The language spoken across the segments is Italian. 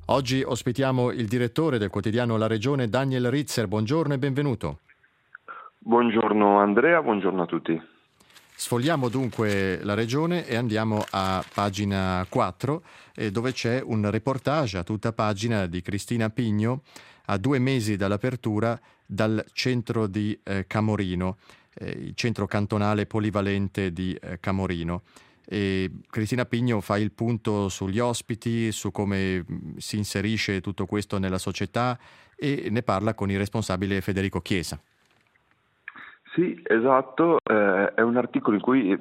Oggi ospitiamo il direttore del quotidiano La Regione, Daniel Ritzer. Buongiorno e benvenuto. Buongiorno Andrea, buongiorno a tutti. Sfogliamo dunque La Regione e andiamo a pagina 4, dove c'è un reportage a tutta pagina di Cristina Pigno a 2 mesi dall'apertura dal centro di Camorino, il centro cantonale polivalente di Camorino. E Cristina Pigno fa il punto sugli ospiti, su come si inserisce tutto questo nella società e ne parla con il responsabile Federico Chiesa. Sì, esatto, è un articolo in cui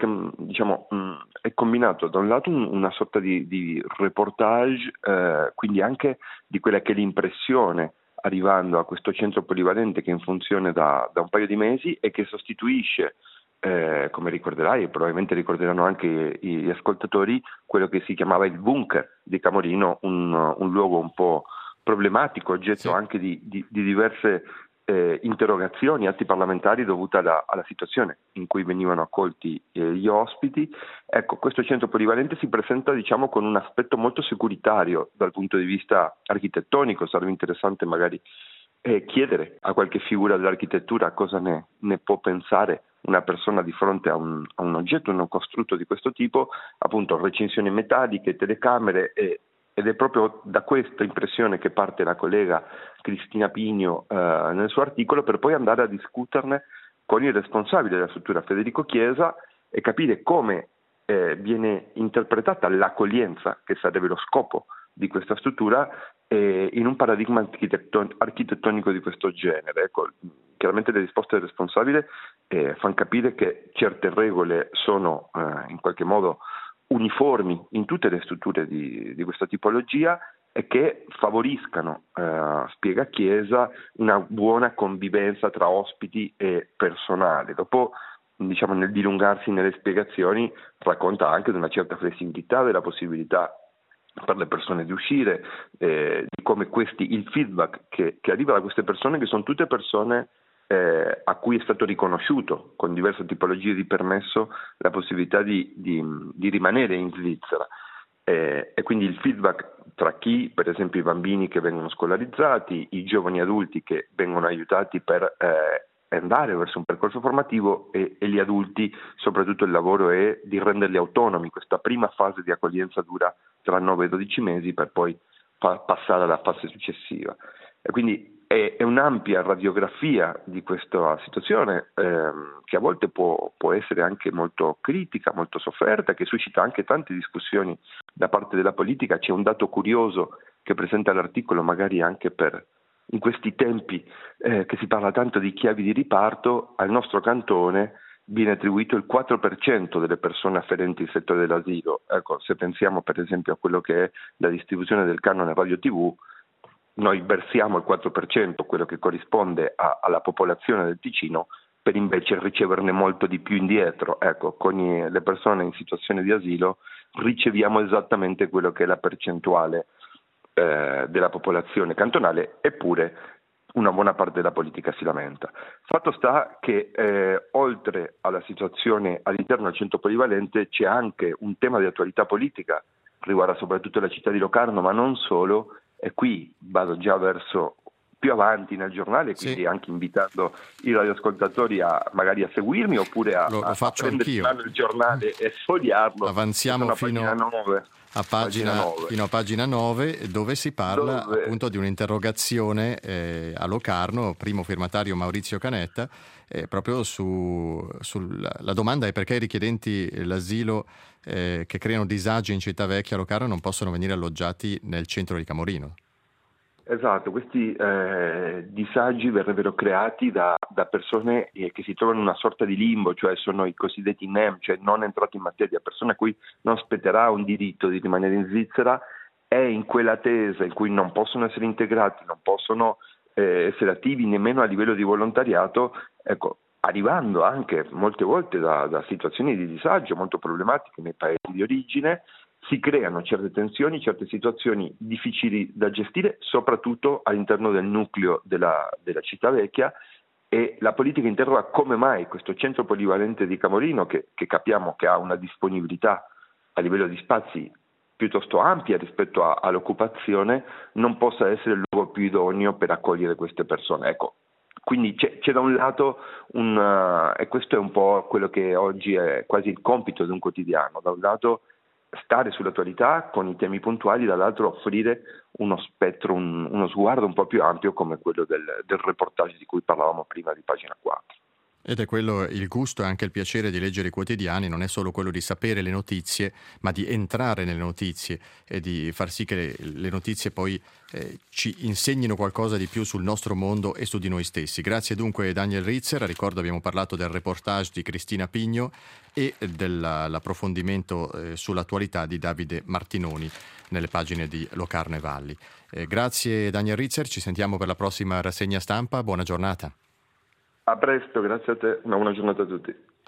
è combinato da un lato una sorta di reportage, quindi anche di quella che è l'impressione arrivando a questo centro polivalente che è in funzione da un paio di mesi e che sostituisce, come ricorderai e probabilmente ricorderanno anche gli ascoltatori, quello che si chiamava il bunker di Camorino, un luogo un po' problematico, oggetto anche di diverse interrogazioni, atti parlamentari dovuta alla situazione in cui venivano accolti gli ospiti. Ecco, questo centro polivalente si presenta con un aspetto molto securitario dal punto di vista architettonico. Sarebbe interessante magari chiedere a qualche figura dell'architettura cosa ne può pensare una persona di fronte a un oggetto, un costrutto di questo tipo, appunto recinzioni metalliche, telecamere ed è proprio da questa impressione che parte la collega Cristina Pigno nel suo articolo, per poi andare a discuterne con il responsabile della struttura Federico Chiesa e capire come viene interpretata l'accoglienza, che sarebbe lo scopo di questa struttura, in un paradigma architettonico di questo genere. Ecco, chiaramente le risposte del responsabile fanno capire che certe regole sono in qualche modo uniformi in tutte le strutture di questa tipologia e che favoriscano, spiega Chiesa, una buona convivenza tra ospiti e personale. Dopo, nel dilungarsi nelle spiegazioni, racconta anche di una certa flessibilità della possibilità per le persone di uscire, di come il feedback che arriva da queste persone, che sono tutte persone a cui è stato riconosciuto con diverse tipologie di permesso la possibilità di rimanere in Svizzera, e quindi il feedback tra chi, per esempio i bambini che vengono scolarizzati, i giovani adulti che vengono aiutati per andare verso un percorso formativo e gli adulti, soprattutto il lavoro è di renderli autonomi. Questa prima fase di accoglienza dura tra 9 e 12 mesi per poi passare alla fase successiva. E quindi è un'ampia radiografia di questa situazione che a volte può essere anche molto critica, molto sofferta, che suscita anche tante discussioni da parte della politica. C'è un dato curioso che presenta l'articolo, magari anche in questi tempi che si parla tanto di chiavi di riparto. Al nostro cantone viene attribuito il 4% delle persone afferenti al settore dell'asilo. Ecco, se pensiamo per esempio a quello che è la distribuzione del canone radio TV, noi versiamo il 4%, quello che corrisponde alla popolazione del Ticino, per invece riceverne molto di più indietro. Ecco, con le persone in situazione di asilo riceviamo esattamente quello che è la percentuale della popolazione cantonale, eppure una buona parte della politica si lamenta. Fatto sta che oltre alla situazione all'interno del centro polivalente c'è anche un tema di attualità politica, riguarda soprattutto la città di Locarno, ma non solo. E qui vado già verso più avanti nel giornale, quindi anche invitando i radioascoltatori magari a seguirmi oppure a prendere in mano il giornale e sfogliarlo. Avanziamo fino a pagina 9, dove si parla appunto di un'interrogazione a Locarno, primo firmatario Maurizio Canetta, proprio la domanda è perché i richiedenti l'asilo che creano disagi in Città Vecchia a Locarno non possono venire alloggiati nel centro di Camorino. Esatto, questi disagi verrebbero creati da persone che si trovano in una sorta di limbo, cioè sono i cosiddetti NEM, cioè non entrati in materia, persone a cui non spetterà un diritto di rimanere in Svizzera, e in quell'attesa in cui non possono essere integrati, non possono essere attivi nemmeno a livello di volontariato, ecco, arrivando anche molte volte da situazioni di disagio molto problematiche nei paesi di origine. Si creano certe tensioni, certe situazioni difficili da gestire, soprattutto all'interno del nucleo della città vecchia, e la politica interroga come mai questo centro polivalente di Camorino, che capiamo che ha una disponibilità a livello di spazi piuttosto ampia rispetto all'occupazione, non possa essere il luogo più idoneo per accogliere queste persone. Ecco, quindi c'è da un lato e questo è un po' quello che oggi è quasi il compito di un quotidiano, da un lato stare sull'attualità con i temi puntuali, dall'altro offrire uno spettro, uno sguardo un po' più ampio come quello del reportage di cui parlavamo prima di pagina 4. Ed è quello il gusto e anche il piacere di leggere i quotidiani, non è solo quello di sapere le notizie, ma di entrare nelle notizie e di far sì che le notizie poi ci insegnino qualcosa di più sul nostro mondo e su di noi stessi. Grazie dunque Daniel Ritzer, ricordo abbiamo parlato del reportage di Cristina Pigno e dell'approfondimento sull'attualità di Davide Martinoni nelle pagine di Locarno e Valli. Grazie Daniel Ritzer, ci sentiamo per la prossima rassegna stampa, buona giornata. A presto, grazie a te, una buona giornata a tutti.